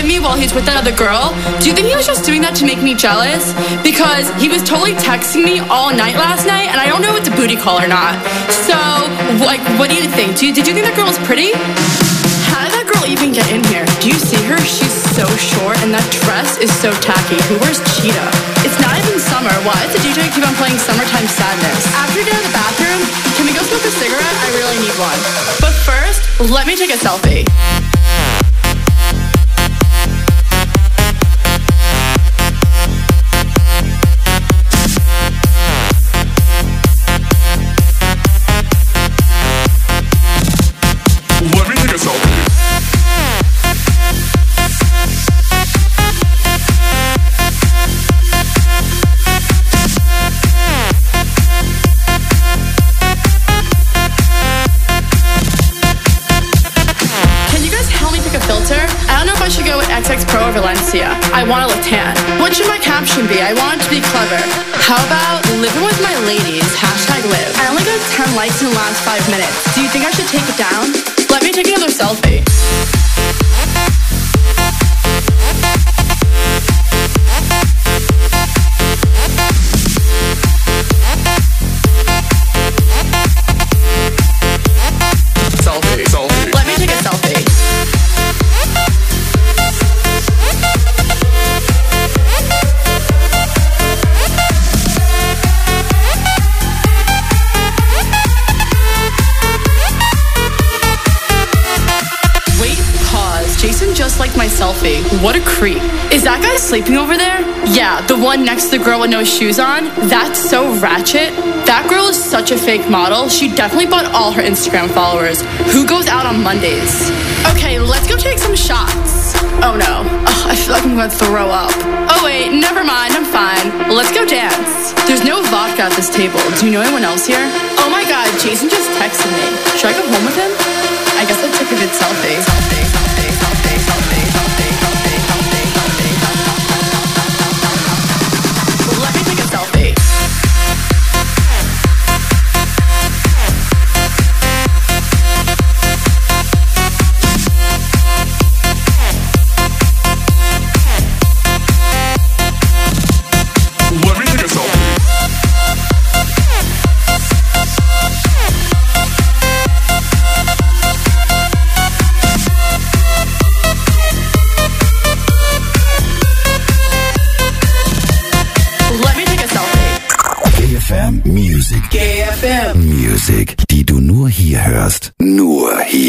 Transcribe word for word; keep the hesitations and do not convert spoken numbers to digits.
at me while he's with that other girl. Do you think he was just doing that to make me jealous? Because he was totally texting me all night last night, and I don't know if it's a booty call or not. So, like, what do you think? Do you, did you think that girl was pretty? How did that girl even get in here? Do you see her? She's so short, and that dress is so tacky. Who wears cheetah? It's not even summer. Why does the D J keep on playing Summertime Sadness? After we get out of the bathroom, can we go smoke a cigarette? I really need one. But first, let me take a selfie. Let me take a selfie. Filter? I don't know if I should go with X X Pro or Valencia. I want to look tan. What should my caption be? I want it to be clever. How about living with my ladies? Hashtag live. I only got ten likes in the last five minutes. Do you think I should take it down? Let me take another selfie. Selfie, selfie. Let me take a selfie. Jason just liked my selfie. What a creep. Is that guy sleeping over there? Yeah, the one next to the girl with no shoes on? That's so ratchet. That girl is such a fake model. She definitely bought all her Instagram followers. Who goes out on Mondays? Okay, let's go take some shots. Oh no. Ugh, I feel like I'm gonna throw up. Oh wait, never mind, I'm fine. Let's go dance. There's no vodka at this table. Do you know anyone else here? Oh my god, Jason just texted me. Should I go home with him? I guess I'll take a good selfie. Selfie, selfie, selfie, selfie, selfie, selfie, selfie, selfie. Let me take a selfie. Let me take a selfie. Gay F M Music. Gay F M Music, die du nur hier hörst. Nur hier.